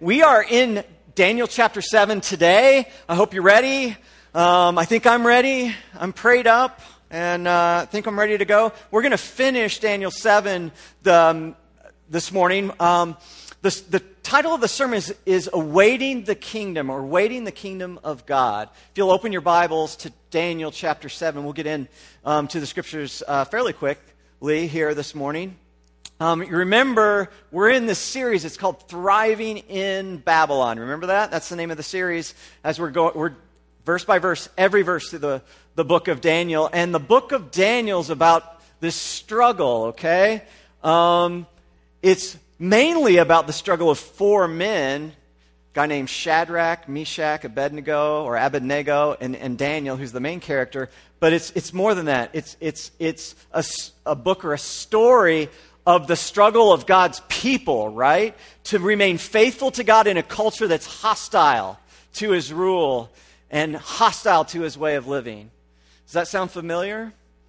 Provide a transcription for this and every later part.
We are in Daniel chapter 7 today. I hope you're ready. I think I'm ready. I'm prayed up, and I think I'm ready to go. We're going to finish Daniel 7 this morning. The title of the sermon is Awaiting the Kingdom, or Waiting the Kingdom of God. If you'll open your Bibles to Daniel chapter 7, we'll get in to the scriptures fairly quickly here this morning. You remember, we're in this series. It's called Thriving in Babylon. Remember that? That's the name of the series. As we're verse by verse, every verse through the book of Daniel. And the book of Daniel is about this struggle, okay? It's mainly about the struggle of four men, a guy named Shadrach, Meshach, Abednego, and Daniel, who's the main character. But it's more than that. It's a book or a story of the struggle of God's people, right? To remain faithful to God in a culture that's hostile to His rule and hostile to His way of living. Does that sound familiar?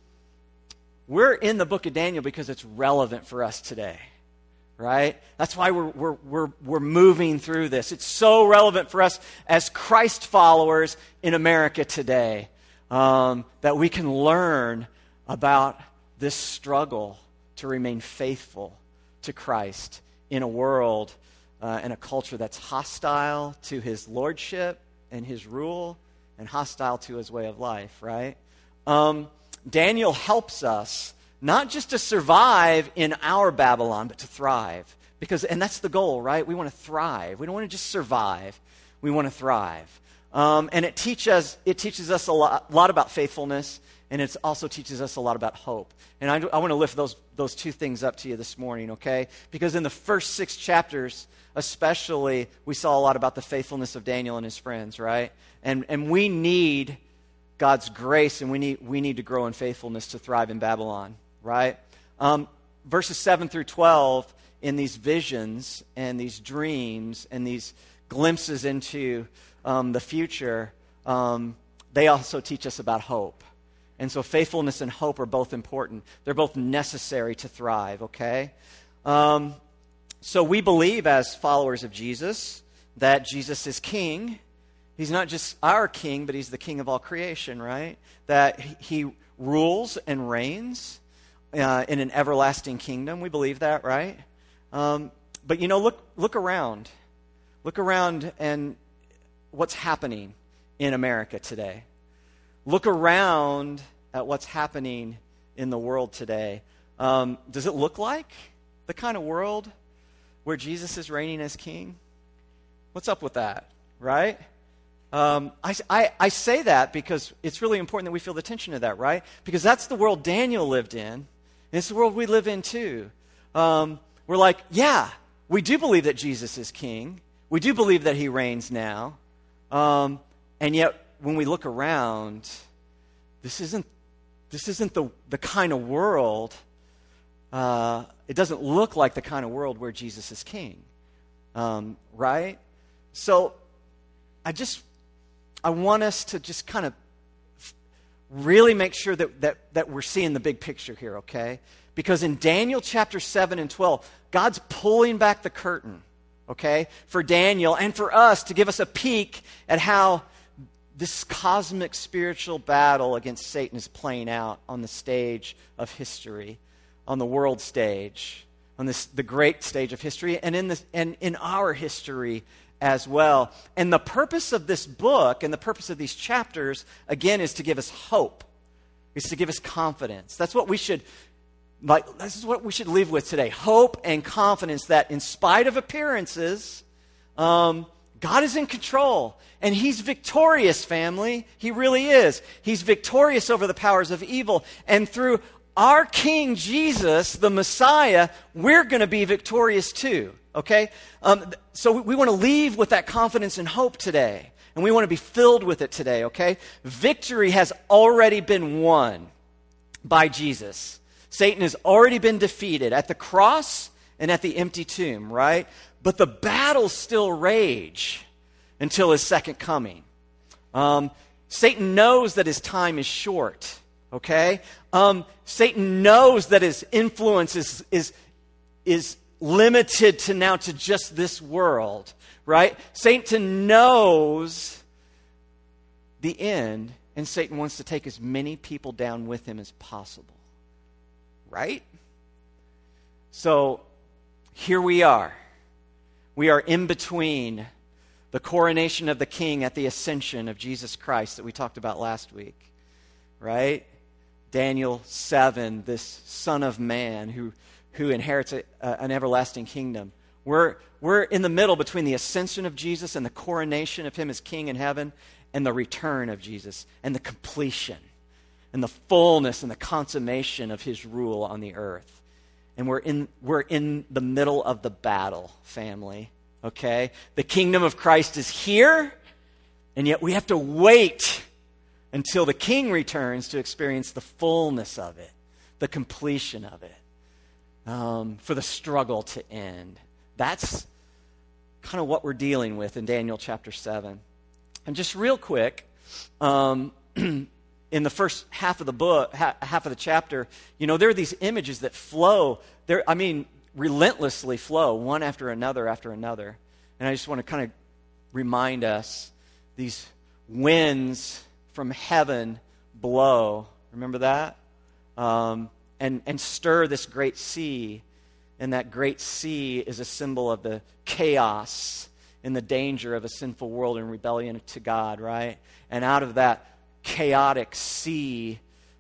We're in the book of Daniel because it's relevant for us today, right? That's why we're moving through this. It's so relevant for us as Christ followers in America today, that we can learn about this struggle to remain faithful to Christ in a world and a culture that's hostile to His lordship and His rule and hostile to His way of life, right? Daniel helps us not just to survive in our Babylon, but to thrive. And that's the goal, right? We want to thrive. We don't want to just survive. We want to thrive. And it teaches us a lot about faithfulness, and it also teaches us a lot about hope. And I want to lift those two things up to you this morning, okay? Because in the first 6 chapters, especially, we saw a lot about the faithfulness of Daniel and his friends, right? And we need God's grace, and we need to grow in faithfulness to thrive in Babylon, right? Verses 7 through 12, in these visions and these dreams and these glimpses into the future, they also teach us about hope. And so faithfulness and hope are both important. They're both necessary to thrive, okay? So we believe as followers of Jesus that Jesus is king. He's not just our king, but He's the king of all creation, right? That He rules and reigns in an everlasting kingdom. We believe that, right? But look around. Look around and what's happening in America today. Look around at what's happening in the world today. Does it look like the kind of world where Jesus is reigning as king? What's up with that, right? I say that because it's really important that we feel the tension of that, right? Because that's the world Daniel lived in, and it's the world we live in too. We're like, yeah, we do believe that Jesus is king. We do believe that He reigns now. And yet, when we look around, this isn't the kind of world, it doesn't look like the kind of world where Jesus is king, right? So I want us to just kind of really make sure that we're seeing the big picture here, okay? Because in Daniel chapter 7 and 12, God's pulling back the curtain, okay, for Daniel and for us to give us a peek at how this cosmic spiritual battle against Satan is playing out on the stage of history, on the world stage, on the great stage of history, and in our history as well. And the purpose of this book and the purpose of these chapters, again, is to give us hope. Is to give us confidence. This is what we should leave with today. Hope and confidence that in spite of appearances, God is in control, and He's victorious, family. He really is. He's victorious over the powers of evil, and through our King Jesus, the Messiah, we're going to be victorious too, okay? So we want to leave with that confidence and hope today, and we want to be filled with it today, okay? Victory has already been won by Jesus. Satan has already been defeated at the cross and at the empty tomb, right? But the battles still rage until His second coming. Satan knows that his time is short, okay? Satan knows that his influence is limited to just this world, right? Satan knows the end, and Satan wants to take as many people down with him as possible, right? So here we are. We are in between the coronation of the king at the ascension of Jesus Christ that we talked about last week, right? Daniel 7, this Son of Man who inherits an everlasting kingdom. We're in the middle between the ascension of Jesus and the coronation of him as king in heaven and the return of Jesus and the completion and the fullness and the consummation of his rule on the earth. And we're in the middle of the battle, family, okay? The kingdom of Christ is here, and yet we have to wait until the king returns to experience the fullness of it, the completion of it, for the struggle to end. That's kind of what we're dealing with in Daniel chapter 7. And just real quick, in the first half of the book, half of the chapter, there are these images that flow. Relentlessly flow, one after another. And I just want to kind of remind us, these winds from heaven blow. Remember that? And stir this great sea. And that great sea is a symbol of the chaos and the danger of a sinful world and rebellion to God, right? And out of that chaotic sea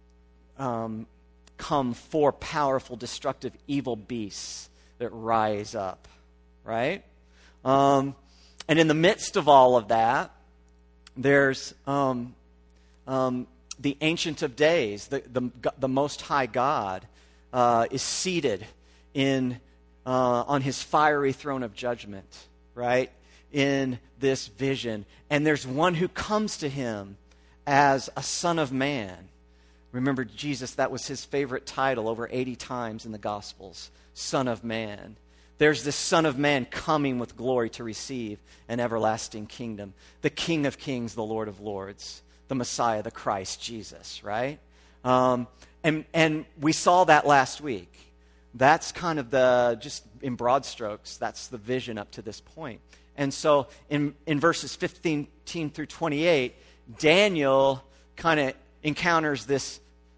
come four powerful, destructive, evil beasts that rise up, right? And in the midst of all of that, there's the Ancient of Days, the Most High God, is seated on his fiery throne of judgment, right? In this vision. And there's one who comes to him as a Son of Man. Remember, Jesus, that was his favorite title over 80 times in the Gospels, Son of Man. There's this Son of Man coming with glory to receive an everlasting kingdom. The King of Kings, the Lord of Lords, the Messiah, the Christ, Jesus, right? And we saw that last week. That's kind of just in broad strokes, that's the vision up to this point. And so in verses 15 through 28, Daniel kind of encounters this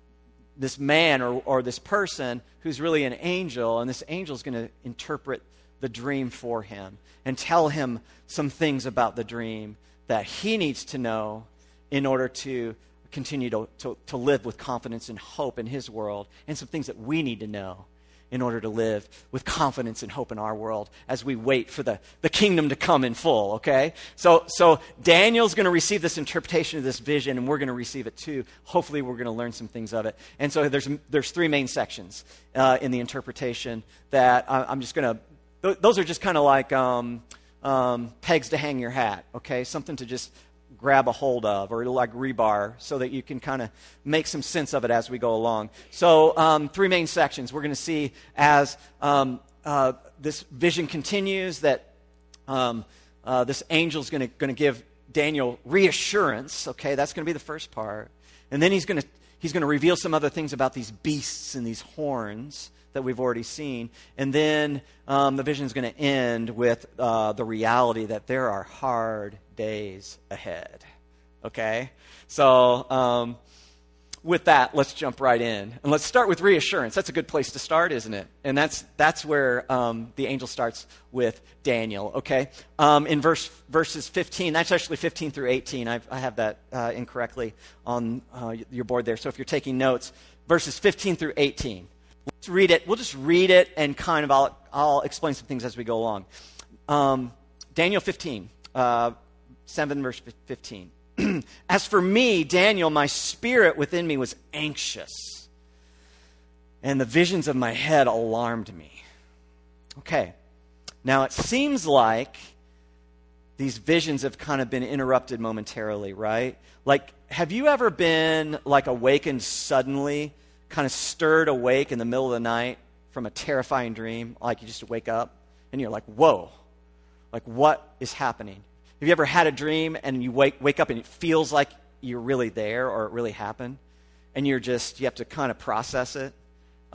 man or this person who's really an angel, and this angel is going to interpret the dream for him and tell him some things about the dream that he needs to know in order to continue to live with confidence and hope in his world, and some things that we need to know in order to live with confidence and hope in our world as we wait for the kingdom to come in full, okay? So Daniel's going to receive this interpretation of this vision, and we're going to receive it too. Hopefully we're going to learn some things of it. And so there's three main sections in the interpretation that I'm just going to... Those are just kind of like pegs to hang your hat, okay? Something to just grab a hold of, or like rebar, so that you can kind of make some sense of it as we go along. So three main sections. We're going to see as this vision continues that this angel's going to give Daniel reassurance. Okay, that's going to be the first part, and then he's going to reveal some other things about these beasts and these horns that we've already seen, and then the vision is going to end with the reality that there are hard days ahead. Okay? So with that, let's jump right in. And let's start with reassurance. That's a good place to start, isn't it? And that's where the angel starts with Daniel. Okay? In verses 15, that's actually 15 through 18. I have that incorrectly on your board there. So if you're taking notes, verses 15 through 18. Let's read it. We'll just read it, and kind of I'll explain some things as we go along. Daniel 15, 7 verse 15. As for me, Daniel, my spirit within me was anxious, and the visions of my head alarmed me. Okay. Now it seems like these visions have kind of been interrupted momentarily, right? Like, have you ever been like awakened suddenly, kind of stirred awake in the middle of the night from a terrifying dream? Like you just wake up and you're like, whoa, like what is happening? Have you ever had a dream and you wake up and it feels like you're really there or it really happened? And you have to kind of process it?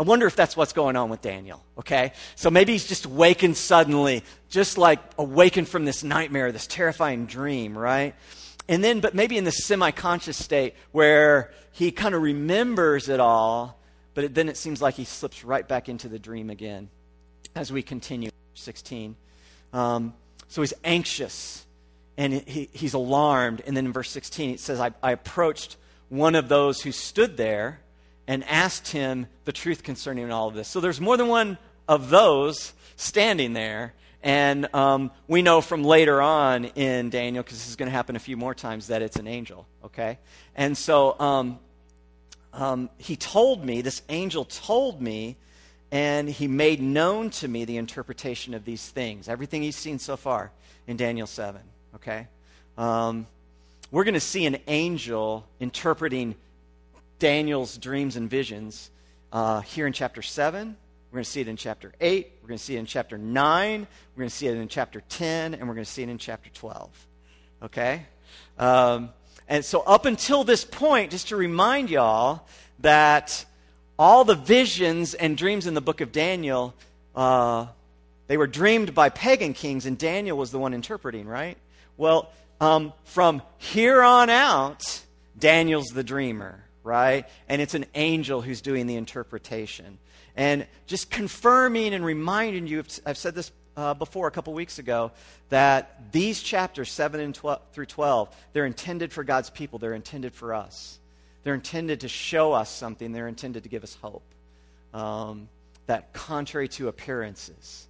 I wonder if that's what's going on with Daniel, okay? So maybe he's just awakened suddenly, just like awakened from this nightmare, this terrifying dream, right? And then, but maybe in this semi-conscious state where he kind of remembers it all, but then it seems like he slips right back into the dream again as we continue. 16. So he's anxious and he's alarmed. And then in verse 16 it says, I approached one of those who stood there and asked him the truth concerning all of this. So there's more than one of those standing there. And we know from later on in Daniel, because this is going to happen a few more times, that it's an angel, okay? And so he told me, this angel told me, and he made known to me the interpretation of these things, everything he's seen so far in Daniel 7, okay? We're going to see an angel interpreting Daniel's dreams and visions here in chapter 7. We're going to see it in chapter 8. We're going to see it in chapter 9. We're going to see it in chapter 10. And we're going to see it in chapter 12. Okay? And so up until this point, just to remind y'all that all the visions and dreams in the book of Daniel, they were dreamed by pagan kings, and Daniel was the one interpreting, right? Well, from here on out, Daniel's the dreamer, right? And it's an angel who's doing the interpretation. And just confirming and reminding you, I've said this before a couple weeks ago, that these chapters 7 and 12 through 12, they're intended for God's people. They're intended for us. They're intended to show us something. They're intended to give us hope. That contrary to appearances,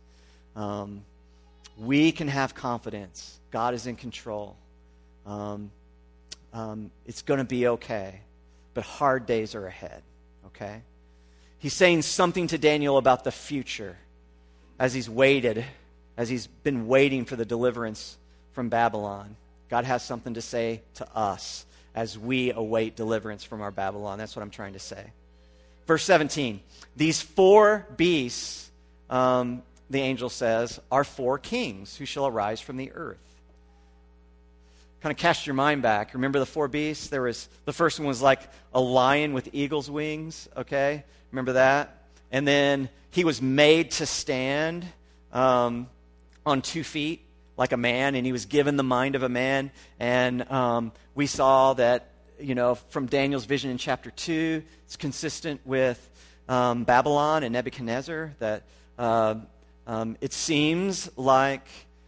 we can have confidence. God is in control. It's going to be okay. But hard days are ahead, okay? He's saying something to Daniel about the future as he's been waiting for the deliverance from Babylon. God has something to say to us as we await deliverance from our Babylon. That's what I'm trying to say. Verse 17, these four beasts, the angel says, are four kings who shall arise from the earth. Kind of cast your mind back. Remember the four beasts? The first one was like a lion with eagle's wings, okay? Remember that? And then he was made to stand on 2 feet like a man, and he was given the mind of a man. And we saw that, from Daniel's vision in chapter 2, it's consistent with Babylon and Nebuchadnezzar, that it seems like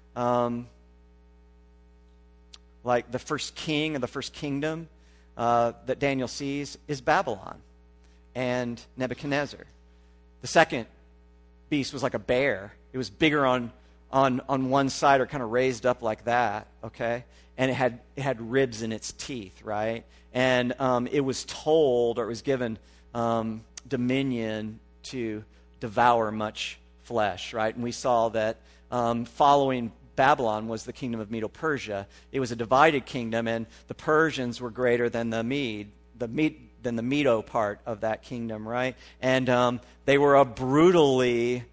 the first king of the first kingdom that Daniel sees is Babylon and Nebuchadnezzar. The second beast was like a bear. It was bigger on one side, or kind of raised up like that, okay? And it had ribs in its teeth, right? And it was told, or it was given dominion to devour much flesh, right? And we saw that following Babylon was the kingdom of Medo-Persia. It was a divided kingdom, and the Persians were greater than the Medo part of that kingdom, right? And they were a brutally,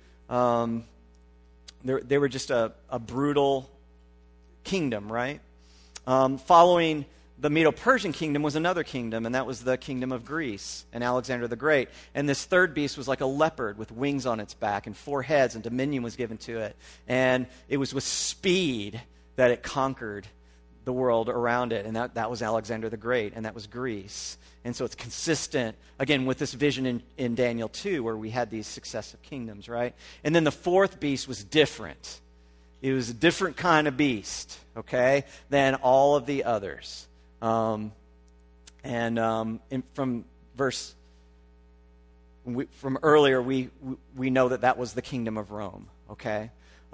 they were just a brutal kingdom, right? Following the Medo-Persian kingdom was another kingdom, and that was the kingdom of Greece and Alexander the Great. And this third beast was like a leopard with wings on its back and 4 heads, and dominion was given to it. And it was with speed that it conquered the world around it, and that was Alexander the Great, and that was Greece. And so it's consistent, again, with this vision in Daniel 2, where we had these successive kingdoms, right? And then the fourth beast was different. It was a different kind of beast, okay, than all of the others. From earlier, we know that was the kingdom of Rome, okay?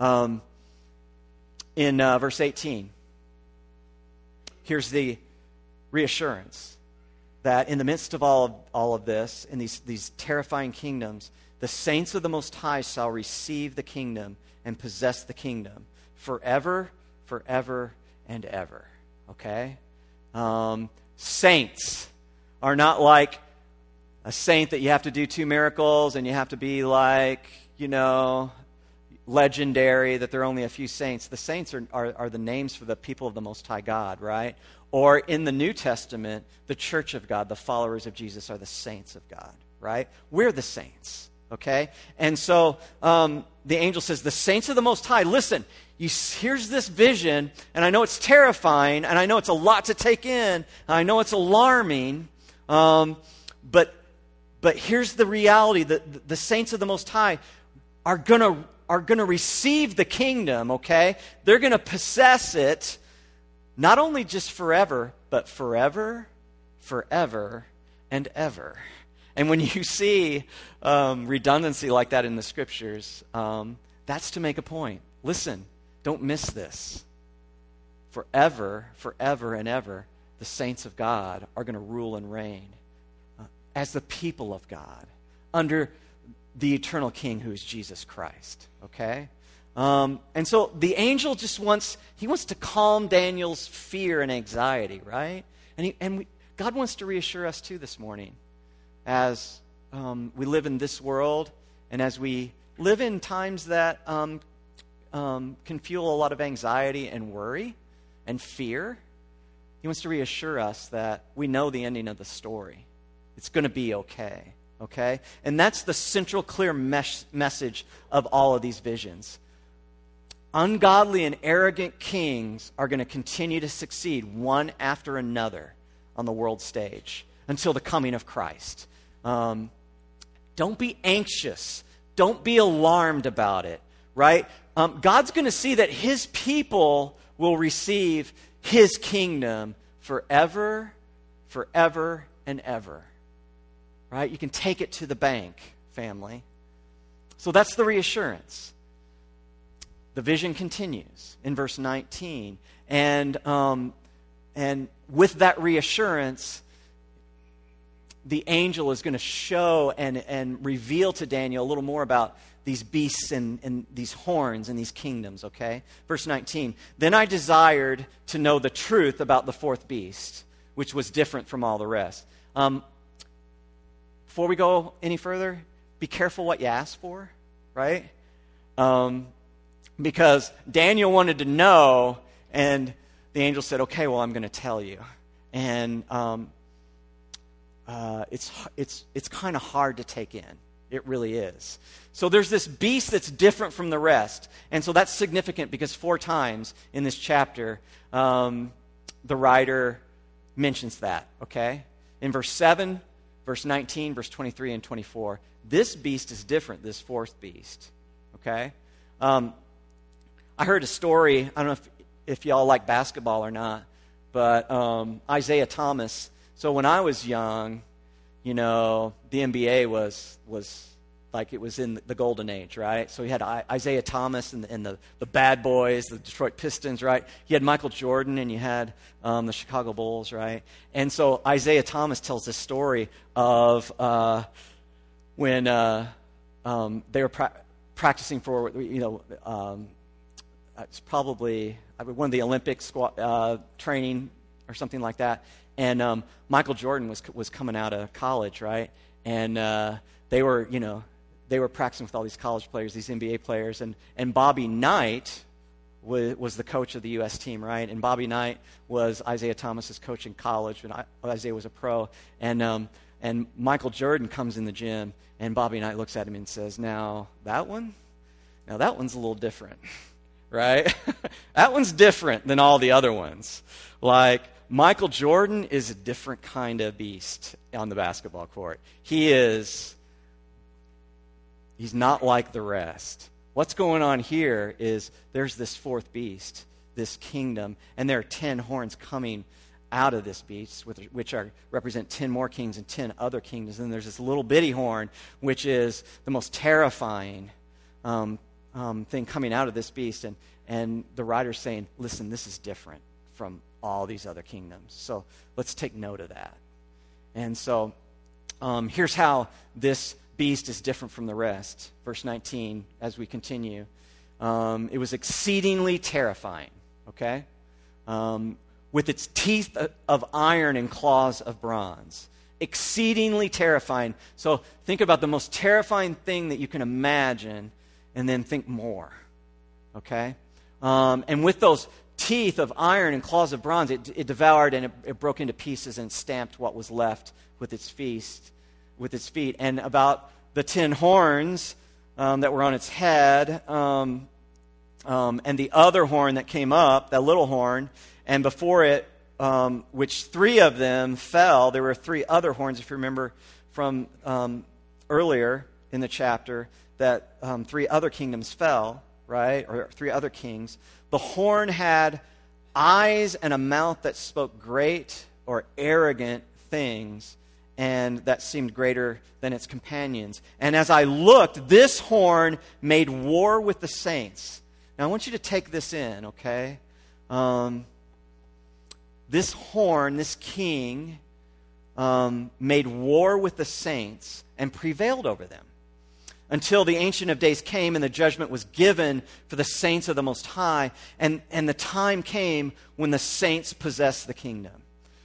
In verse 18, here's the reassurance that in the midst of all of this, in these terrifying kingdoms, the saints of the Most High shall receive the kingdom and possess the kingdom forever, forever, and ever, okay? Saints are not like a saint that you have to do 2 miracles and you have to be like, legendary, that there are only a few saints. The saints are the names for the people of the Most High God, right? Or in the New Testament, the church of God, the followers of Jesus are the saints of God, right? We're the saints, okay? And so the angel says, the saints of the Most High, listen, here's this vision, and I know it's terrifying, and I know it's a lot to take in, and I know it's alarming, but here's the reality, that the saints of the Most High are going to receive the kingdom, okay? They're going to possess it, not only just forever, but forever, forever, and ever. And when you see redundancy like that in the Scriptures, that's to make a point. Listen, don't miss this. Forever, forever, and ever, the saints of God are going to rule and reign as the people of God under the eternal King who is Jesus Christ, okay? And so the angel just wants to calm Daniel's fear and anxiety, right? And God wants to reassure us too this morning as we live in this world and as we live in times that can fuel a lot of anxiety and worry and fear. He wants to reassure us that we know the ending of the story. It's going to be okay, okay? And that's the central clear message of all of these visions. Ungodly and arrogant kings are going to continue to succeed one after another on the world stage until the coming of Christ. Don't be anxious. Don't be alarmed about it, right? God's going to see that his people will receive his kingdom forever, forever, and ever, right? You can take it to the bank, family. So that's the reassurance. The vision continues in verse 19. And with that reassurance, the angel is going to show and reveal to Daniel a little more about these beasts and these horns and these kingdoms, okay? Verse 19, then I desired to know the truth about the fourth beast, which was different from all the rest. Before we go any further, be careful what you ask for, right? Because Daniel wanted to know, and the angel said, okay, well, I'm going to tell you. And it's kind of hard to take in. It really is. So there's this beast that's different from the rest. And so that's significant because 4 times in this chapter, the writer mentions that, okay? In verse 7, verse 19, verse 23, and 24, this beast is different, this fourth beast, okay? I heard a story, I don't know if y'all like basketball or not, but Isaiah Thomas. So when I was young, you know, the NBA was like it was in the golden age, right? So he had Isaiah Thomas and the Bad Boys, the Detroit Pistons, right? You had Michael Jordan and you had the Chicago Bulls, right? And so Isaiah Thomas tells this story of when they were practicing for, you know, it's probably one of the Olympic training or something like that. And Michael Jordan was coming out of college, right? And they were practicing with all these college players, these NBA players, and Bobby Knight was the coach of the U.S. team, right? And Bobby Knight was Isaiah Thomas's coach in college when Isaiah was a pro. And Michael Jordan comes in the gym, and Bobby Knight looks at him and says, Now that one's a little different, right? That one's different than all the other ones. Like, Michael Jordan is a different kind of beast on the basketball court. He's not like the rest. What's going on here is there's this fourth beast, this kingdom, and there are 10 horns coming out of this beast, which represent 10 more kings and 10 other kingdoms. And there's this little bitty horn, which is the most terrifying thing coming out of this beast. And the writer's saying, listen, this is different from all these other kingdoms. So let's take note of that. And so here's how this beast is different from the rest. Verse 19, as we continue. It was exceedingly terrifying, okay? With its teeth of iron and claws of bronze. Exceedingly terrifying. So think about the most terrifying thing that you can imagine, and then think more, okay? And with those teeth of iron and claws of bronze, it devoured and it broke into pieces and stamped what was left with its feast. with its feet. And about the 10 horns that were on its head, and the other horn that came up, that little horn, and before it, which 3 of them fell. There were 3 other horns, if you remember from earlier in the chapter, that 3 other kingdoms fell, right? Or 3 other kings. The horn had eyes and a mouth that spoke great or arrogant things, and that seemed greater than its companions. And as I looked, this horn made war with the saints. Now I want you to take this in, okay? This horn, this king, made war with the saints and prevailed over them until the Ancient of Days came and the judgment was given for the saints of the Most High. And the time came when the saints possessed the kingdom.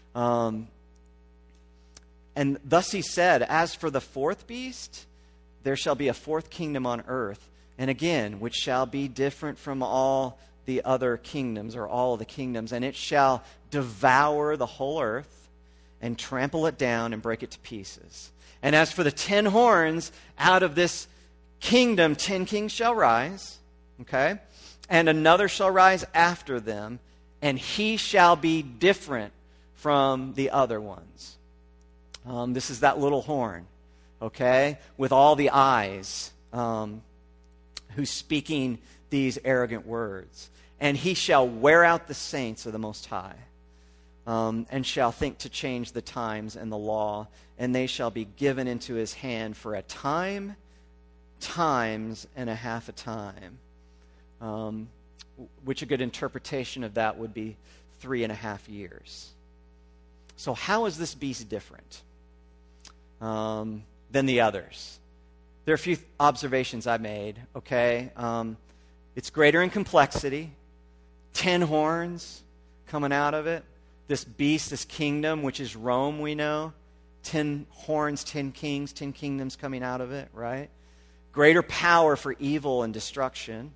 And thus he said, as for the 4th beast, there shall be a 4th kingdom on earth, and again, which shall be different from all the other kingdoms, or all of the kingdoms, and it shall devour the whole earth and trample it down and break it to pieces. And as for the 10 horns, out of this kingdom 10 kings shall rise, okay? And another shall rise after them, and he shall be different from the other ones. This is that little horn, okay, with all the eyes, who's speaking these arrogant words. And he shall wear out the saints of the Most High, and shall think to change the times and the law, and they shall be given into his hand for a time, times, and a half a time. Which a good interpretation of that would be 3.5 years. So how is this beast different than the others? There are a few observations I made, okay? It's greater in complexity. 10 horns coming out of it. This beast, this kingdom, which is Rome, we know. 10 horns, 10 kings, 10 kingdoms coming out of it, right? Greater power for evil and destruction.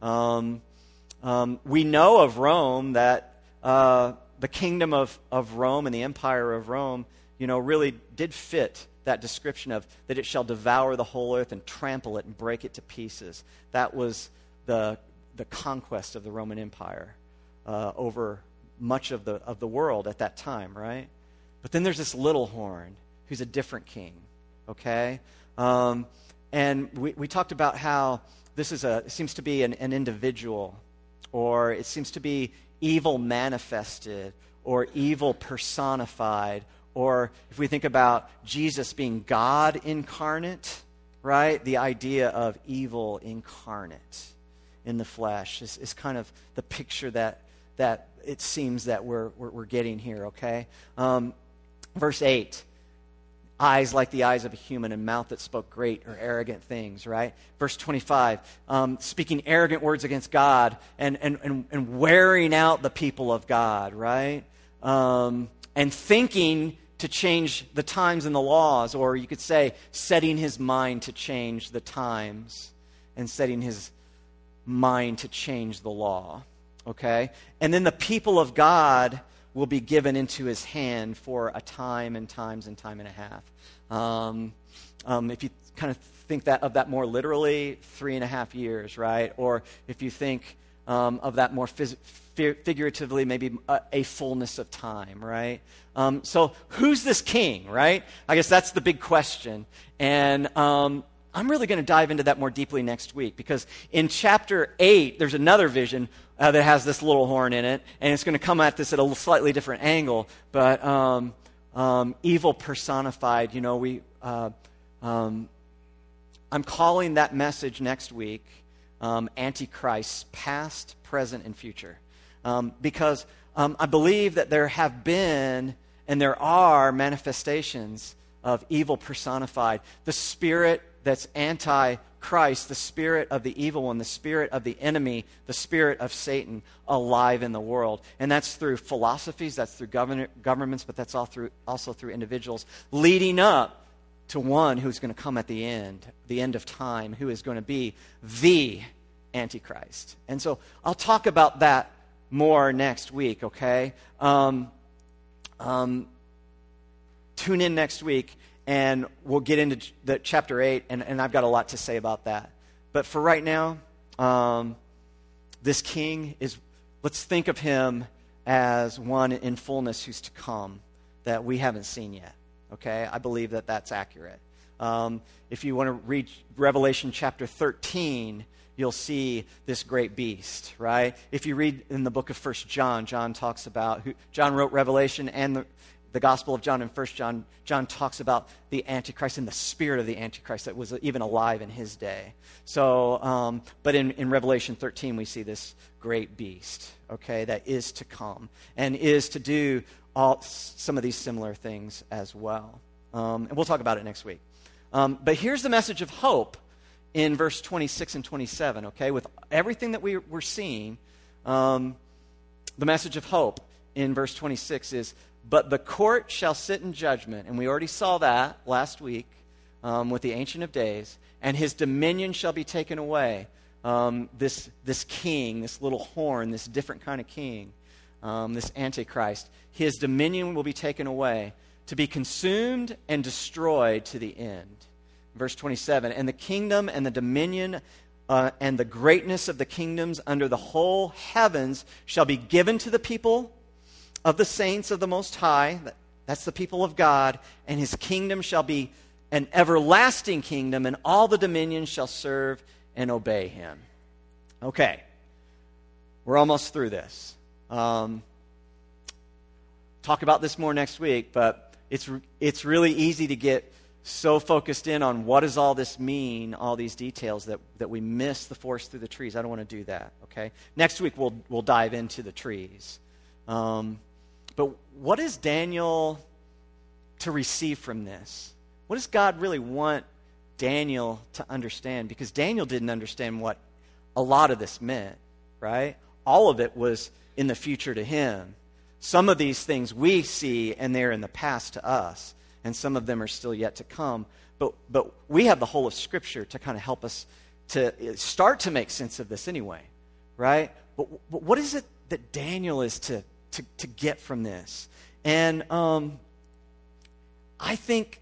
We know of Rome that the kingdom of Rome and the empire of Rome, really did fit that description of that it shall devour the whole earth and trample it and break it to pieces. That was the conquest of the Roman Empire over much of the world at that time, right? But then there's this little horn who's a different king, okay? And we talked about how this it seems to be an individual, or it seems to be evil manifested, or evil personified, or if we think about Jesus being God incarnate, right? The idea of evil incarnate in the flesh is kind of the picture that it seems that we're getting here, okay? Verse 8, eyes like the eyes of a human and mouth that spoke great or arrogant things, right? Verse 25, speaking arrogant words against God and wearing out the people of God, right? And thinking to change the times and the laws, or you could say setting his mind to change the times and setting his mind to change the law, okay? And then the people of God will be given into his hand for a time and times and time and a half. If you kind of think of that more literally, 3.5 years, right? Or if you think of that more figuratively, maybe a fullness of time, right? So who's this king, right? I guess that's the big question. And I'm really going to dive into that more deeply next week, because in chapter 8, there's another vision that has this little horn in it, and it's going to come at this at a slightly different angle, but evil personified, I'm calling that message next week Antichrist, past, present, and future. Because I believe that there have been and there are manifestations of evil personified. The spirit that's anti-Christ, the spirit of the evil one, the spirit of the enemy, the spirit of Satan alive in the world. And that's through philosophies, that's through governments, but that's also through individuals, leading up to one who's going to come at the end of time, who is going to be the Antichrist. And so I'll talk about that more next week, okay? Tune in next week. and we'll get into the chapter 8, and I've got a lot to say about that. But for right now, this king let's think of him as one in fullness who's to come that we haven't seen yet. Okay? I believe that that's accurate. If you want to read Revelation chapter 13, you'll see this great beast, right? If you read in the book of 1 John, John talks about, John wrote Revelation and the Gospel of John and 1 John. John talks about the Antichrist and the spirit of the Antichrist that was even alive in his day. So, but in Revelation 13, we see this great beast, okay, that is to come and is to do some of these similar things as well. And we'll talk about it next week. But here's the message of hope in verse 26 and 27, okay? With everything that we're seeing, the message of hope in verse 26 is, but the court shall sit in judgment. And we already saw that last week with the Ancient of Days. And his dominion shall be taken away. This king, this little horn, this different kind of king, this Antichrist, his dominion will be taken away to be consumed and destroyed to the end. Verse 27, and the kingdom and the dominion and the greatness of the kingdoms under the whole heavens shall be given to the people of the saints of the Most High. That's the people of God. And his kingdom shall be an everlasting kingdom, and all the dominions shall serve and obey him. Okay. We're almost through this. Talk about this more next week, but it's really easy to get so focused in on what does all this mean, all these details, that we miss the forest through the trees. I don't want to do that, okay? Next week we'll dive into the trees. But what is Daniel to receive from this? What does God really want Daniel to understand? Because Daniel didn't understand what a lot of this meant, right? All of it was in the future to him. Some of these things we see, and they're in the past to us. And some of them are still yet to come. But we have the whole of Scripture to kind of help us to start to make sense of this anyway, right? But what is it that Daniel is to get from this? And I think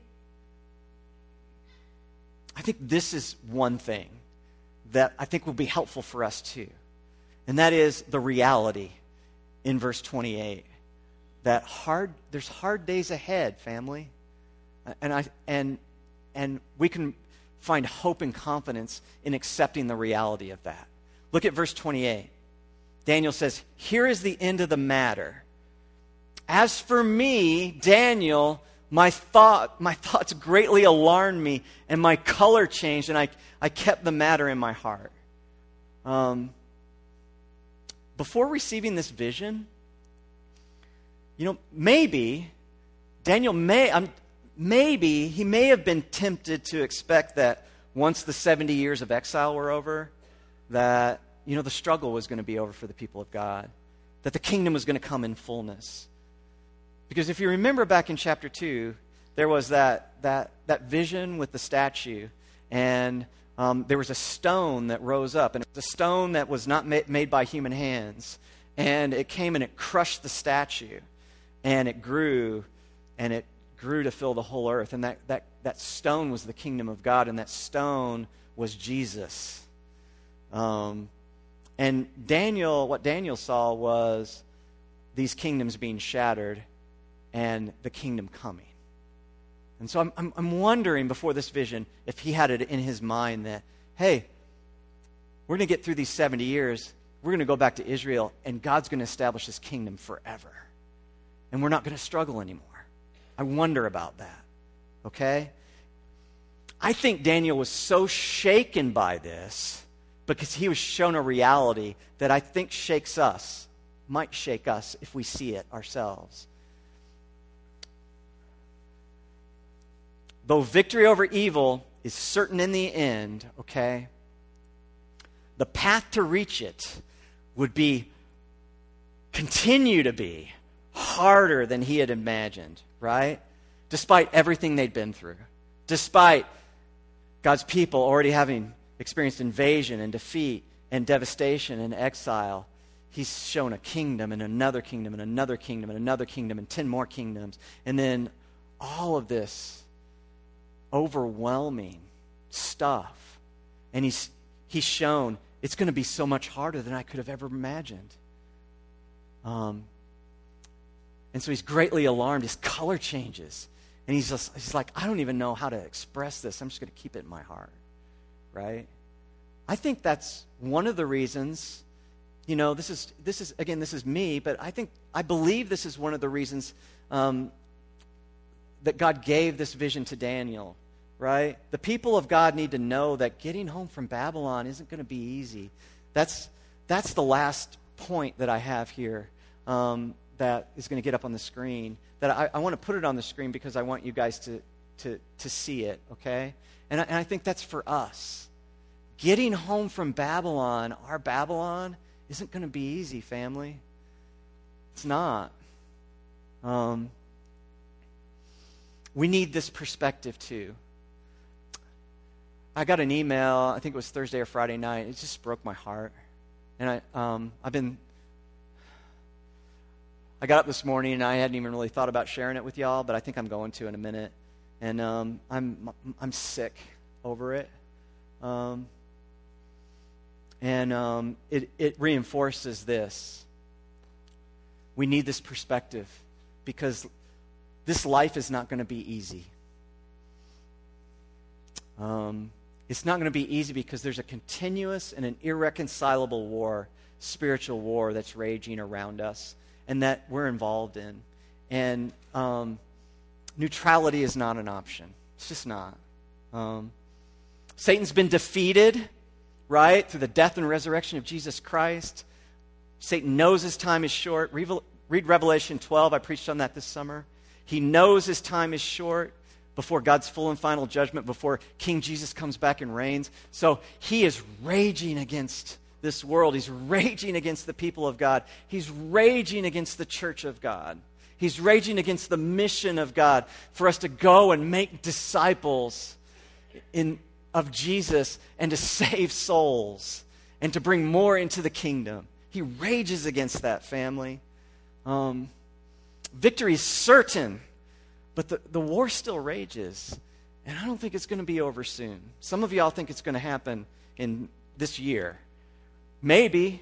this is one thing that I think will be helpful for us too. And that is the reality in verse 28. That there's hard days ahead, family. And we can find hope and confidence in accepting the reality of that. Look at verse 28. Daniel says, here is the end of the matter. As for me, Daniel, my thoughts greatly alarmed me, and my color changed, and I kept the matter in my heart. Before receiving this vision, maybe Daniel maybe he may have been tempted to expect that once the 70 years of exile were over, that, the struggle was going to be over for the people of God, that the kingdom was going to come in fullness. Because if you remember back in chapter 2, there was that vision with the statue, and there was a stone that rose up, and it was a stone that was not made by human hands, and it came and it crushed the statue, and it grew to fill the whole earth. And that stone was the kingdom of God, and that stone was Jesus. And what Daniel saw was these kingdoms being shattered and the kingdom coming. And so I'm wondering before this vision if he had it in his mind that, hey, we're going to get through these 70 years, we're going to go back to Israel, and God's going to establish his kingdom forever. And we're not going to struggle anymore. I wonder about that, okay? I think Daniel was so shaken by this because he was shown a reality that I think might shake us if we see it ourselves. Though victory over evil is certain in the end, okay, the path to reach it would continue to be harder than he had imagined, right? Despite everything they'd been through. Despite God's people already having experienced invasion and defeat and devastation and exile, he's shown a kingdom and another kingdom and another kingdom and another kingdom and 10 more kingdoms. And then all of this overwhelming stuff. And he's shown it's going to be so much harder than I could have ever imagined. And so he's greatly alarmed. His color changes. And he's like, I don't even know how to express this. I'm just going to keep it in my heart. Right? I think that's one of the reasons, this is me, but I believe this is one of the reasons that God gave this vision to Daniel, right? The people of God need to know that getting home from Babylon isn't going to be easy. That's the last point that I have here that is going to get up on the screen. That I want to put it on the screen because I want you guys to see it, okay? And I think that's for us. Getting home from Babylon, our Babylon, isn't going to be easy, family. It's not. We need this perspective too. I got an email, I think it was Thursday or Friday night. It just broke my heart. And I got up this morning and I hadn't even really thought about sharing it with y'all, but I think I'm going to in a minute. And I'm sick over it. It reinforces this. We need this perspective because this life is not going to be easy. It's not going to be easy because there's a continuous and an irreconcilable war, spiritual war that's raging around us and that we're involved in. And neutrality is not an option. It's just not. Satan's been defeated, right, through the death and resurrection of Jesus Christ. Satan knows his time is short. Read Revelation 12. I preached on that this summer. He knows his time is short before God's full and final judgment, before King Jesus comes back and reigns. So he is raging against this world. He's raging against the people of God. He's raging against the church of God. He's raging against the mission of God for us to go and make disciples of Jesus and to save souls and to bring more into the kingdom. He rages against that, family. Victory is certain, but the war still rages. And I don't think it's going to be over soon. Some of y'all think it's going to happen in this year. Maybe.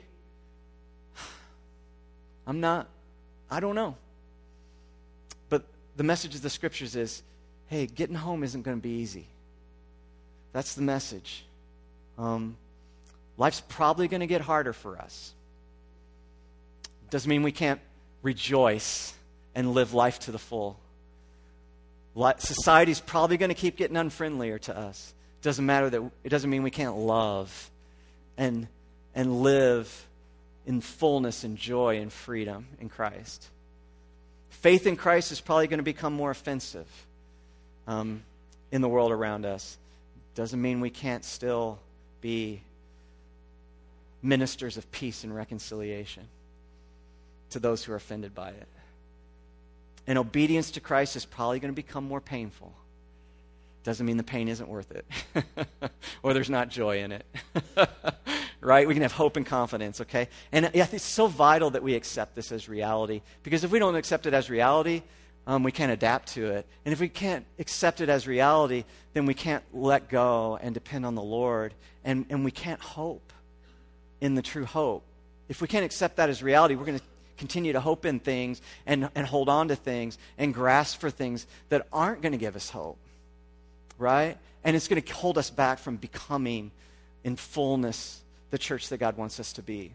I don't know. But the message of the scriptures is, hey, getting home isn't going to be easy. That's the message. Life's probably going to get harder for us. Doesn't mean we can't rejoice and live life to the full. Society's probably going to keep getting unfriendlier to us. It doesn't mean we can't love and live in fullness and joy and freedom in Christ. Faith in Christ is probably going to become more offensive in the world around us. Doesn't mean we can't still be ministers of peace and reconciliation to those who are offended by it. And obedience to Christ is probably going to become more painful. Doesn't mean the pain isn't worth it. Or there's not joy in it. Right? We can have hope and confidence, okay? And it's so vital that we accept this as reality. Because if we don't accept it as reality, we can't adapt to it. And if we can't accept it as reality, then we can't let go and depend on the Lord. And we can't hope in the true hope. If we can't accept that as reality, we're going to continue to hope in things and hold on to things and grasp for things that aren't going to give us hope. Right? And it's going to hold us back from becoming in fullness the church that God wants us to be.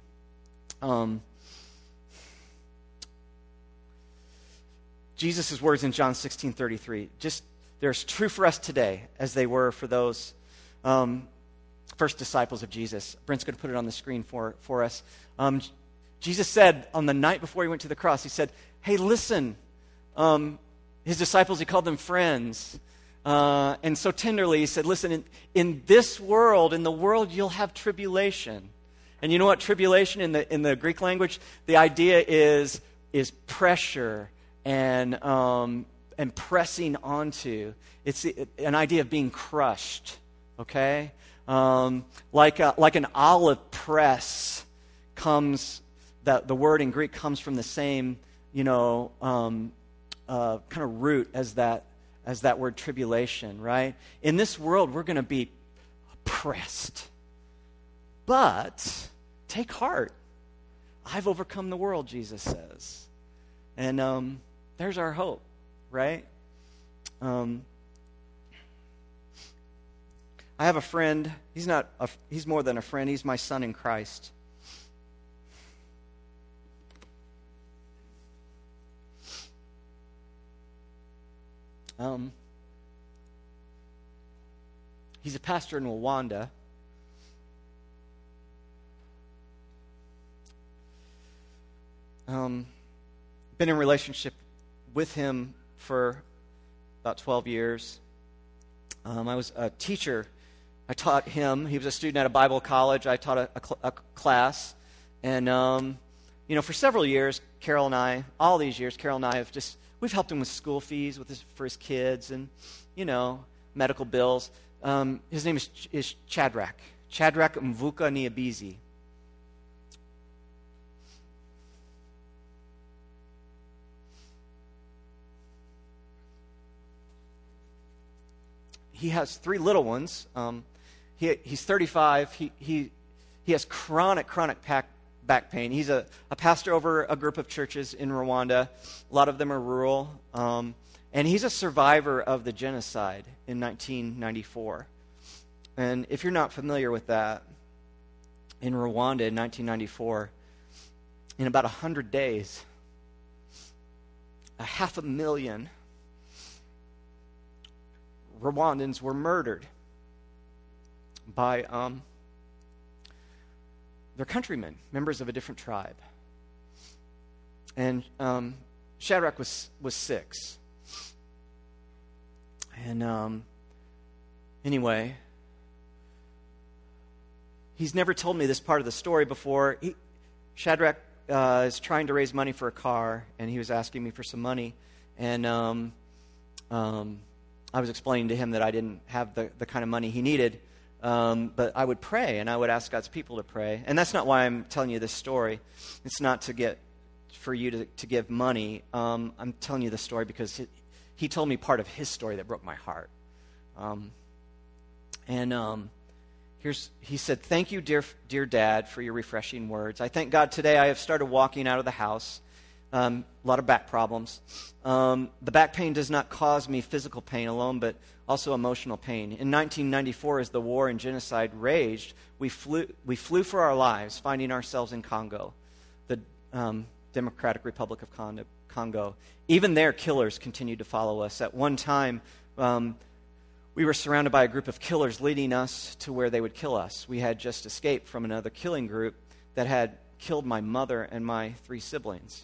Jesus' words in John 16:33, they're as true for us today as they were for those first disciples of Jesus. Brent's going to put it on the screen for us. Jesus said on the night before he went to the cross, he said, hey, listen, his disciples, he called them friends. And so tenderly he said, listen, in this world, in the world, you'll have tribulation. And you know what tribulation in the Greek language, the idea is pressure and pressing onto. It's an idea of being crushed, okay? Like an olive press comes, the word in Greek comes from the same, kind of root as as that word tribulation, right? In this world, we're going to be oppressed. But take heart. I've overcome the world, Jesus says. And there's our hope, right? I have a friend. He's more than a friend. He's my son in Christ. He's a pastor in Rwanda. Been in relationship with him for about 12 years. I was a teacher. I taught him. He was a student at a Bible college. I taught a class. And, for several years, Carol and I we've helped him with school fees for his kids and, medical bills. His name is Shadrach Mvuka Niabizi. He has 3 little ones. He's 35. He has chronic back pain. He's a pastor over a group of churches in Rwanda. A lot of them are rural. And he's a survivor of the genocide in 1994. And if you're not familiar with that, in Rwanda in 1994, in about 100 days, 500,000 Rwandans were murdered by their countrymen, members of a different tribe. And Shadrach was 6. And anyway, he's never told me this part of the story before. Shadrach is trying to raise money for a car, and he was asking me for some money. And I was explaining to him that I didn't have the kind of money he needed, but I would pray, and I would ask God's people to pray. And that's not why I'm telling you this story. It's not for you to give money. I'm telling you this story because he told me part of his story that broke my heart. He said, "Thank you, dear Dad, for your refreshing words. I thank God today I have started walking out of the house. A lot of back problems. The back pain does not cause me physical pain alone, but also emotional pain. In 1994, as the war and genocide raged, we flew for our lives, finding ourselves in Congo, the Democratic Republic of Congo. Even there, killers continued to follow us. At one time, we were surrounded by a group of killers leading us to where they would kill us. We had just escaped from another killing group that had killed my mother and my 3 siblings.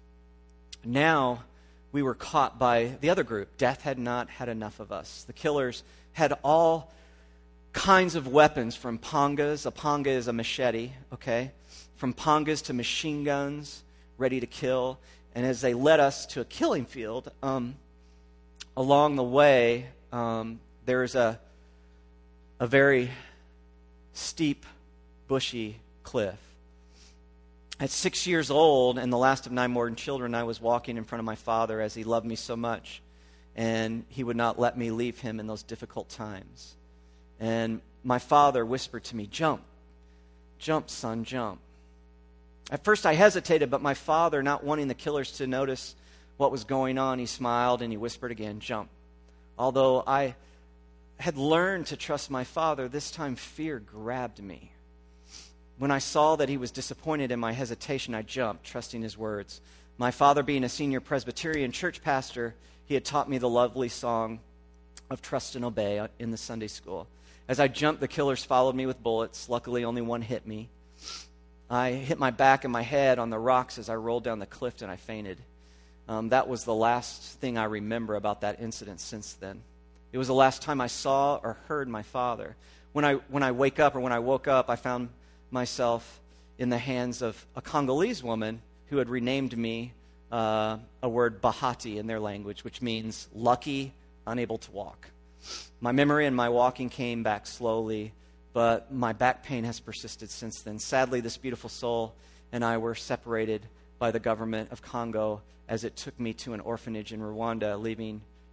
Now, we were caught by the other group. Death had not had enough of us. The killers had all kinds of weapons, from pangas. A panga is a machete, okay? From pangas to machine guns, ready to kill. And as they led us to a killing field, along the way, there's a very steep, bushy cliff. At 6 years old, and the last of 9 born children, I was walking in front of my father as he loved me so much, and he would not let me leave him in those difficult times. And my father whispered to me, "Jump, jump, son, jump." At first I hesitated, but my father, not wanting the killers to notice what was going on, he smiled and he whispered again, "Jump." Although I had learned to trust my father, this time fear grabbed me. When I saw that he was disappointed in my hesitation, I jumped, trusting his words. My father, being a senior Presbyterian church pastor, he had taught me the lovely song of Trust and Obey in the Sunday school. As I jumped, the killers followed me with bullets. Luckily, only one hit me. I hit my back and my head on the rocks as I rolled down the cliff, and I fainted. That was the last thing I remember about that incident since then. It was the last time I saw or heard my father. When I woke up, I found myself in the hands of a Congolese woman who had renamed me a word Bahati in their language, which means lucky, unable to walk. My memory and my walking came back slowly, but my back pain has persisted since then. Sadly, this beautiful soul and I were separated by the government of Congo as it took me to an orphanage in Rwanda, leaving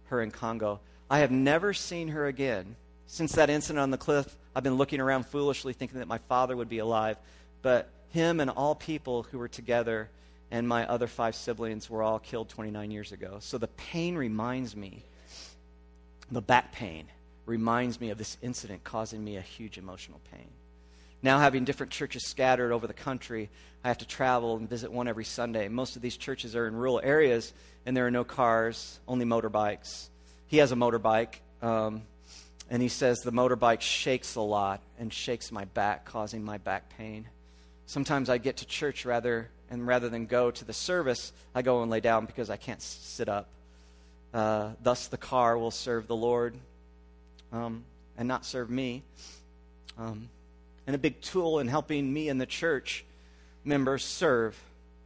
her in Congo. I have never seen her again. Since that incident on the cliff, I've been looking around foolishly thinking that my father would be alive. But him and all people who were together and my other 5 siblings were all killed 29 years ago. So the pain reminds me, the back pain reminds me of this incident causing me a huge emotional pain. Now having different churches scattered over the country, I have to travel and visit one every Sunday. Most of these churches are in rural areas, and there are no cars, only motorbikes. He has a motorbike, and he says the motorbike shakes a lot and shakes my back, causing my back pain. Sometimes I get to church rather than go to the service, I go and lay down because I can't sit up. Thus the car will serve the Lord and not serve me. And a big tool in helping me and the church members serve.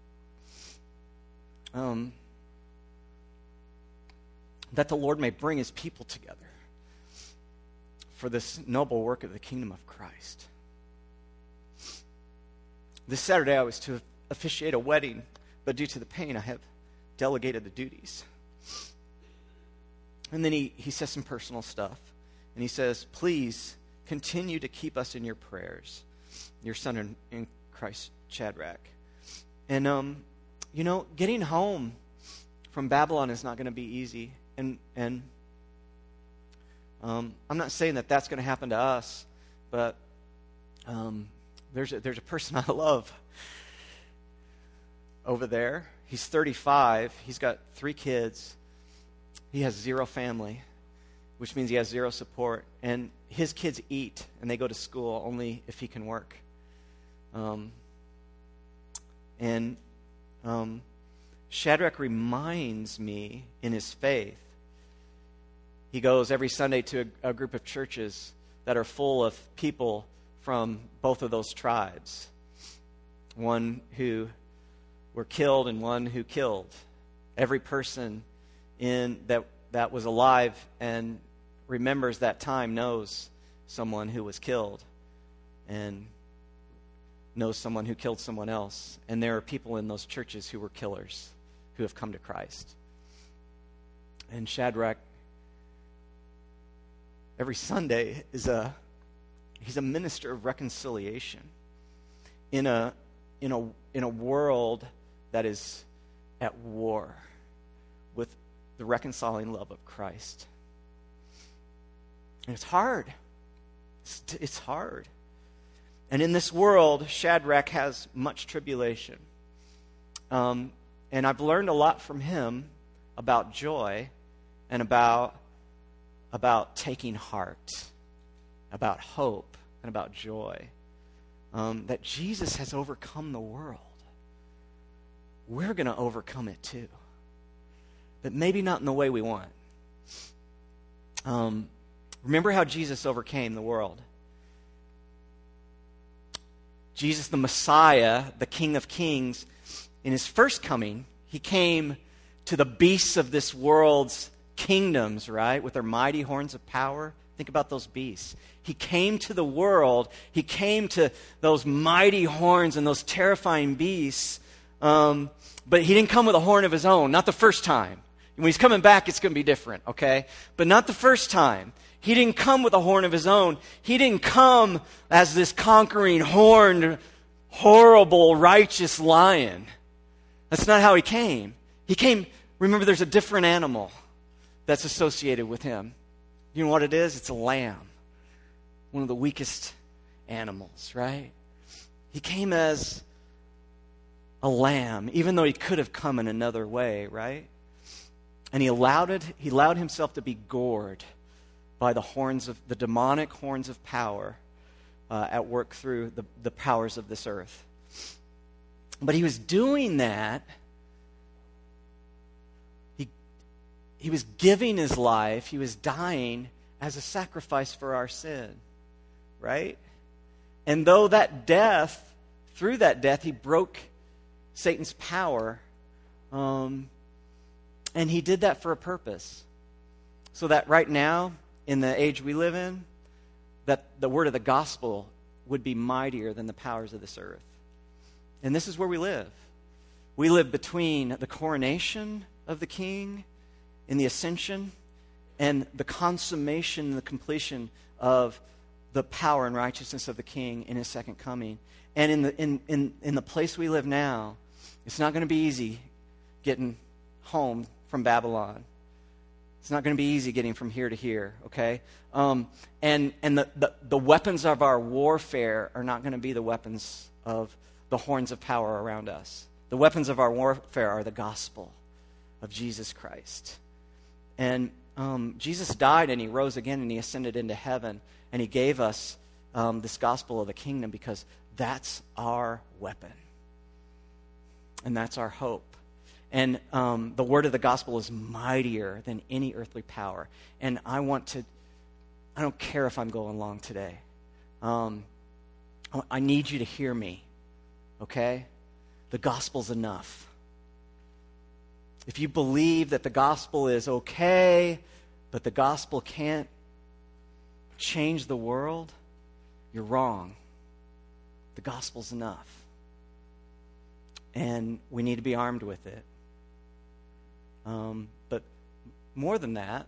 That the Lord may bring his people together for this noble work of the kingdom of Christ. This Saturday I was to officiate a wedding, but due to the pain I have delegated the duties. And then he says some personal stuff. And he says, please continue to keep us in your prayers. Your son in Christ, Shadrach. And, getting home from Babylon is not going to be easy. And I'm not saying that that's going to happen to us, but there's a person I love over there. He's 35. He's got 3 kids. He has 0 family, which means he has 0 support. And his kids eat and they go to school only if he can work. Shadrach reminds me in his faith. He goes every Sunday to a group of churches that are full of people from both of those tribes. One who were killed and one who killed. Every person in that was alive and remembers that time knows someone who was killed and knows someone who killed someone else. And there are people in those churches who were killers who have come to Christ. And Shadrach, every Sunday, he's a minister of reconciliation in a world that is at war with the reconciling love of Christ. And it's hard. It's hard. And in this world, Shadrach has much tribulation. And I've learned a lot from him about joy and about taking heart, about hope, and about joy. That Jesus has overcome the world. We're going to overcome it too. But maybe not in the way we want. Remember how Jesus overcame the world. Jesus, the Messiah, the King of Kings, in his first coming, he came to the beasts of this world's kingdoms, right, with their mighty horns of power. Think about those beasts. He came to the world. He came to those mighty horns and those terrifying beasts. But he didn't come with a horn of his own. Not the first time. When he's coming back, it's going to be different, okay? But not the first time. He didn't come with a horn of his own. He didn't come as this conquering, horned, horrible, righteous lion. That's not how he came. He came, remember, there's a different animal that's associated with him. You know what it is? It's a lamb. One of the weakest animals, right? He came as a lamb, even though he could have come in another way, right? And he allowed himself to be gored by the demonic horns of power at work through the powers of this earth. But he was doing that. He was giving his life. He was dying as a sacrifice for our sin, right? And though through that death, he broke Satan's power, and he did that for a purpose. So that right now, in the age we live in, that the word of the gospel would be mightier than the powers of this earth. And this is where we live. We live between the coronation of the king in the ascension and the consummation and the completion of the power and righteousness of the King in his second coming. And in the place we live now, it's not going to be easy getting home from Babylon. It's not going to be easy getting from here to here, okay? And the weapons of our warfare are not going to be the weapons of the horns of power around us. The weapons of our warfare are the gospel of Jesus Christ. And Jesus died and he rose again and he ascended into heaven. And he gave us this gospel of the kingdom because that's our weapon. And that's our hope. And the word of the gospel is mightier than any earthly power. And I don't care if I'm going long today. I need you to hear me, okay? The gospel's enough. If you believe that the gospel is okay, but the gospel can't change the world, you're wrong. The gospel's enough. And we need to be armed with it. But more than that,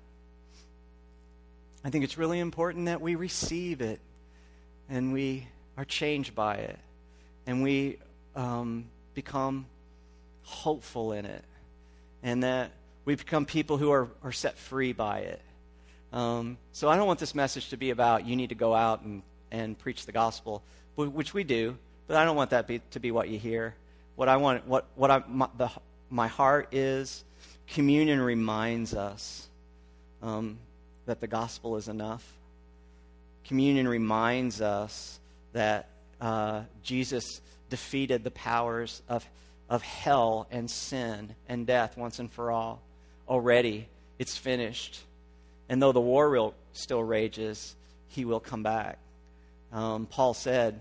I think it's really important that we receive it and we are changed by it and we become hopeful in it and that we become people who are set free by it. So I don't want this message to be about you need to go out and preach the gospel, which we do, but I don't want that to be what you hear. What I want, my heart is, communion reminds us that the gospel is enough. Communion reminds us that Jesus defeated the powers of hell and sin and death once and for all. Already, it's finished. And though the war still rages, he will come back. Paul said,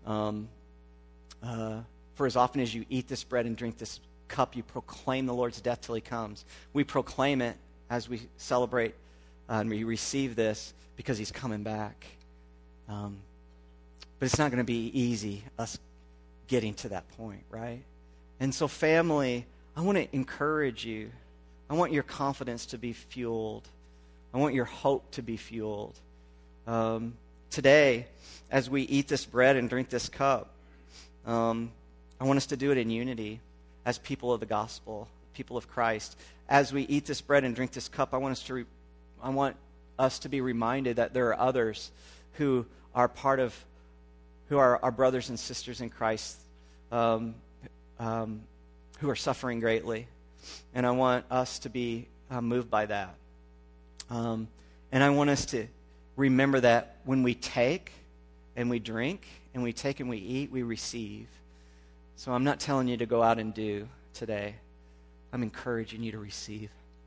for as often as you eat this bread and drink this cup, you proclaim the Lord's death till he comes. We proclaim it as we celebrate and we receive this because he's coming back. But it's not going to be easy, us getting to that point, right? And so family, I want to encourage you. I want your confidence to be fueled. I want your hope to be fueled. Today, as we eat this bread and drink this cup, I want us to do it in unity as people of the gospel, people of Christ. As we eat this bread and drink this cup, I want us to be reminded that there are others who are our brothers and sisters in Christ, who are suffering greatly. And I want us to be moved by that. And I want us to remember that when we take and we drink and we take and we eat, we receive. So I'm not telling you to go out and do today. I'm encouraging you to receive.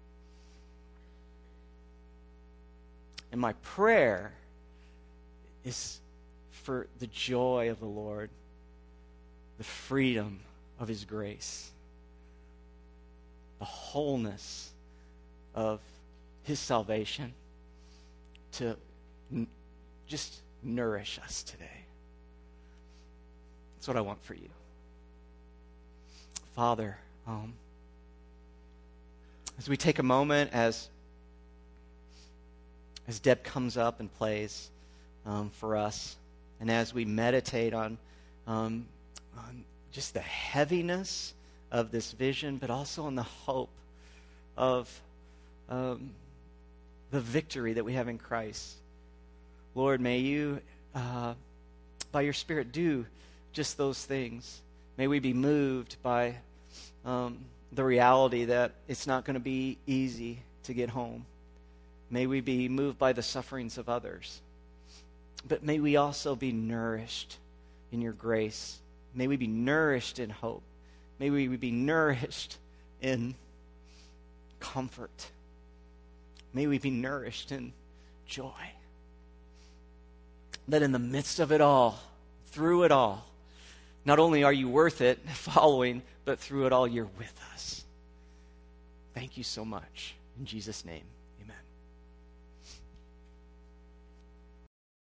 And my prayer is for the joy of the Lord, the freedom of his grace, the wholeness of his salvation to just nourish us today. That's what I want for you. Father, as we take a moment, as Deb comes up and plays for us, and as we meditate on just the heaviness of this vision, but also on the hope of the victory that we have in Christ. Lord, may you, by your Spirit, do just those things. May we be moved by the reality that it's not going to be easy to get home. May we be moved by the sufferings of others. But may we also be nourished in your grace. May we be nourished in hope. May we be nourished in comfort. May we be nourished in joy. That in the midst of it all, through it all, not only are you worth it following, but through it all you're with us. Thank you so much. In Jesus' name.